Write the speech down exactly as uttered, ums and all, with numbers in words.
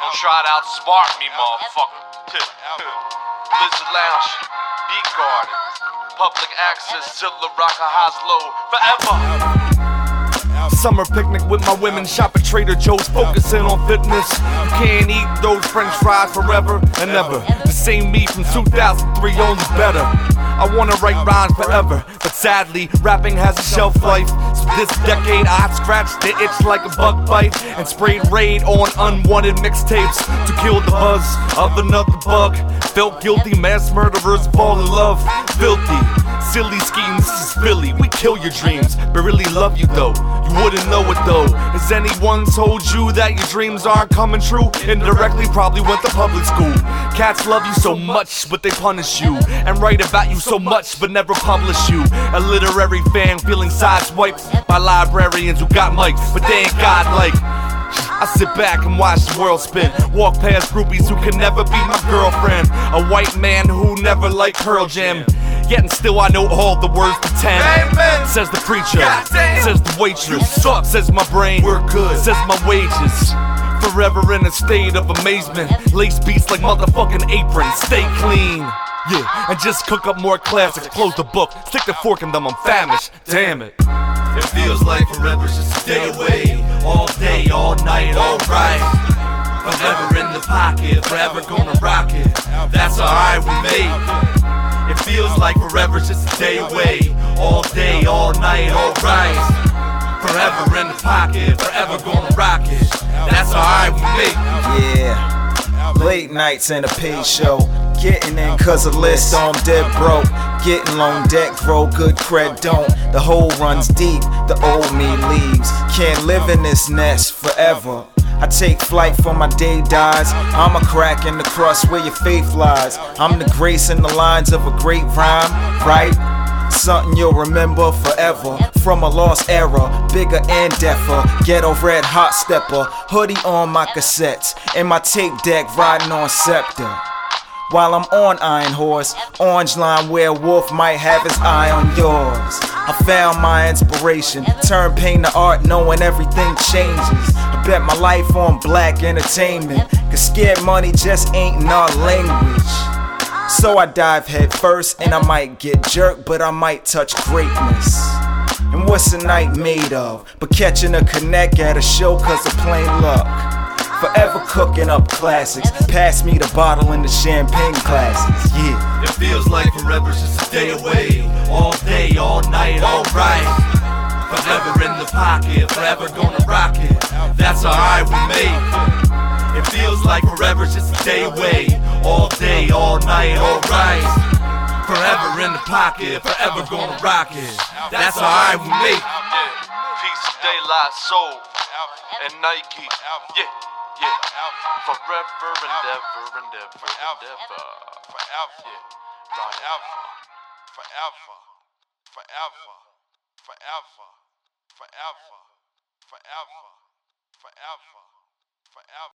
Don't try to outsmart me, motherfucker. Blizzard Lounge, Beat Garden, public access, Zilla, Rocka, Haslow, forever. Summer picnic with my women, shop at Trader Joe's, focusing on fitness. You can't eat those french fries forever and ever. The same me from two thousand three, only better. I wanna write rhymes forever, but sadly, rapping has a shelf life. So this decade I scratched the itch like a bug bite and sprayed raid on unwanted mixtapes to kill the buzz of another bug. Felt guilty, mass murderers fall in love. Filthy, silly schemes, this is Philly. We kill your dreams, but really love you though. You wouldn't know it though. Has anyone told you that your dreams aren't coming true? Indirectly, probably went to public school. Cats love you so much, but they punish you, and write about you so much, but never publish you. A literary fan feeling sideswiped by librarians who got mics, but they ain't godlike. I sit back and watch the world spin, walk past groupies who can never be my girlfriend. A white man who never liked Pearl Jam, yet and still I know all the words to ten. Amen. Says the preacher, says the waitress, says my brain, we're good, says my wages. Forever in a state of amazement, lace beats like motherfucking aprons, stay clean. Yeah, and just cook up more classics, close the book, stick the fork in them, I'm famished, damn it. It feels like forever's just a day away, all day, all night, alright. Forever in the pocket, forever gonna rock it, that's alright we made. It feels like forever's just a day away, all day, all night, alright. Forever in the pocket, forever gonna rock it, that's alright we made. Yeah, late nights and a paid show, getting in cause a list on dead broke. Getting loan debt grow, good cred don't. The hole runs deep, the old me leaves. Can't live in this nest forever. I take flight for my day dies. I'm a crack in the crust where your faith lies. I'm the grace in the lines of a great rhyme, right? Something you'll remember forever. From a lost era, bigger and deafer. Ghetto red hot stepper, hoodie on my cassettes, and my tape deck riding on Scepter. While I'm on Iron Horse, Orange Line Werewolf might have his eye on yours. I found my inspiration, turn pain to art knowing everything changes. I bet my life on black entertainment, cause scared money just ain't in our language. So I dive head first and I might get jerked, but I might touch greatness. And what's a night made of but catching a connect at a show cause of plain luck? Forever cooking up classics, pass me the bottle and the champagne glasses, yeah. It feels like forever's just a day away, all day, all night, alright. Forever in the pocket, forever gonna rock it, that's alright we made. It feels like forever's just a day away, all day, all night, alright. Forever in the pocket, forever gonna rock it, that's alright we made. Peace of daylight, soul, and Nike, yeah. Yeah, forever and ever and ever and ever. Forever, forever, forever, forever, forever, forever, forever, forever, forever.